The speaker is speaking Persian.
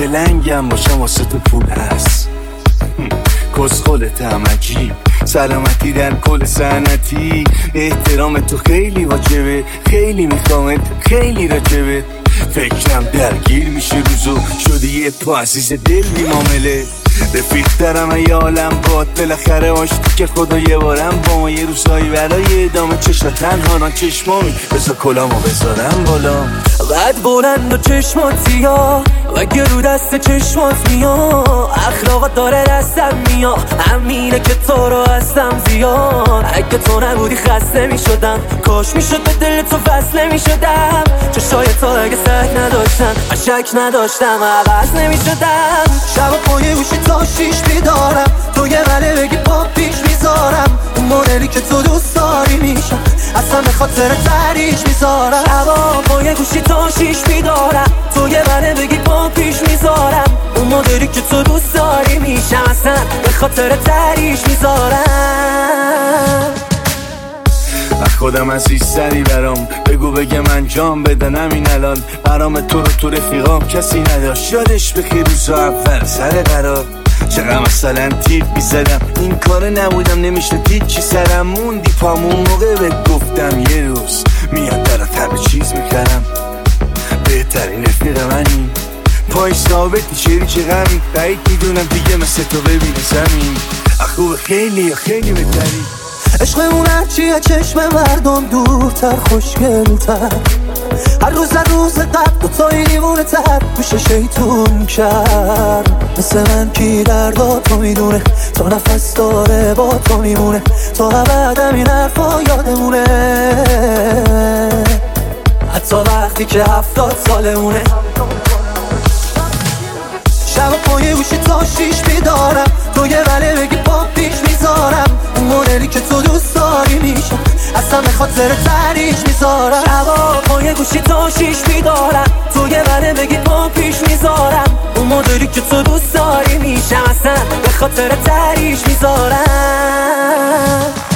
اگه لنگم باشم واسه تو پول هست. کسخلت هم عجیب، سلامتی در کل سنتی. احترام تو خیلی واجبه، خیلی میخوامت، خیلی راجبه. فکرم درگیر میشه روزو، شدی یه پا عزیز دل بی معامله. رفیق دارم یه عالم باد، بالاخره آشتی که خدا یه بارم با ما یه روزایی برای ادامه چشم تنها چشمامی. بذار کلامو بذارم بالا، قد بلند و چشمات سیاه و گرو دست چشمات میا. اخلاقات داره دستم میا، همینه که تو رو هستم زیاد. اگه تو نبودی خسته میشدم، کاش میشد به دل تو وصله میشدم. چشای تو اگه سگ نداشتن، شک نداشتم عوض نمیشدم. شب پای گوشی تا 6 بیدارم، تو یه وله بگی پا پیش میذارم. اون مدلی که تو دوست داری میشم، اصلا به خاطر تریش میذارم. شبا پای گوشی تا 6 بیدارم، تو یه وله بگی پا پیش میذارم. اون مدلی که تو دوست داری میشم، اصلا به خاطر تریش میذارم. خودم عزیزتری برام، بگو بگم انجام بدن همین الان. برام تو رو تو رفیقام کسی نداشت، یادش بخیر روزا اول سر قرار. چقدر مثلا تیر بیزدم، این کار نبودم نمیشه دید چی سرم. موندی پامون موقع بهت گفتم یه روز میاد درات همه چیز میکردم. بهترین رفیق منی، پای ثابتی شریک غمی. بعید میدونم دیگه مثل تو ببینه زمین. خوب خیلی خیلی بهتری. عشقمون هرچیه چشم مردم دورتر، خوشگل‌تر. هر روز قبل دوتایی دیوونه تر میشه شیطون کرد. مثل من کی دردا تو میدونه، تا نفس داره با تو میمونه. تا ابد این حرفا یادمونه، حتی وقتی که 70 سالمونه. شب پای گوشی تا 6 بیدارم، تو یه وله بگی پا پیش میذارم. اون مدلی که تو دوست داری میشم، اصلا به خاطر تریش میذارم. شبا پای گوشی تا 6 بیدارم، تو یه وله بگی پا پیش میذارم. اون مدلی که تو دوست داری میشم، اصلا به خاطر تریش میذارم.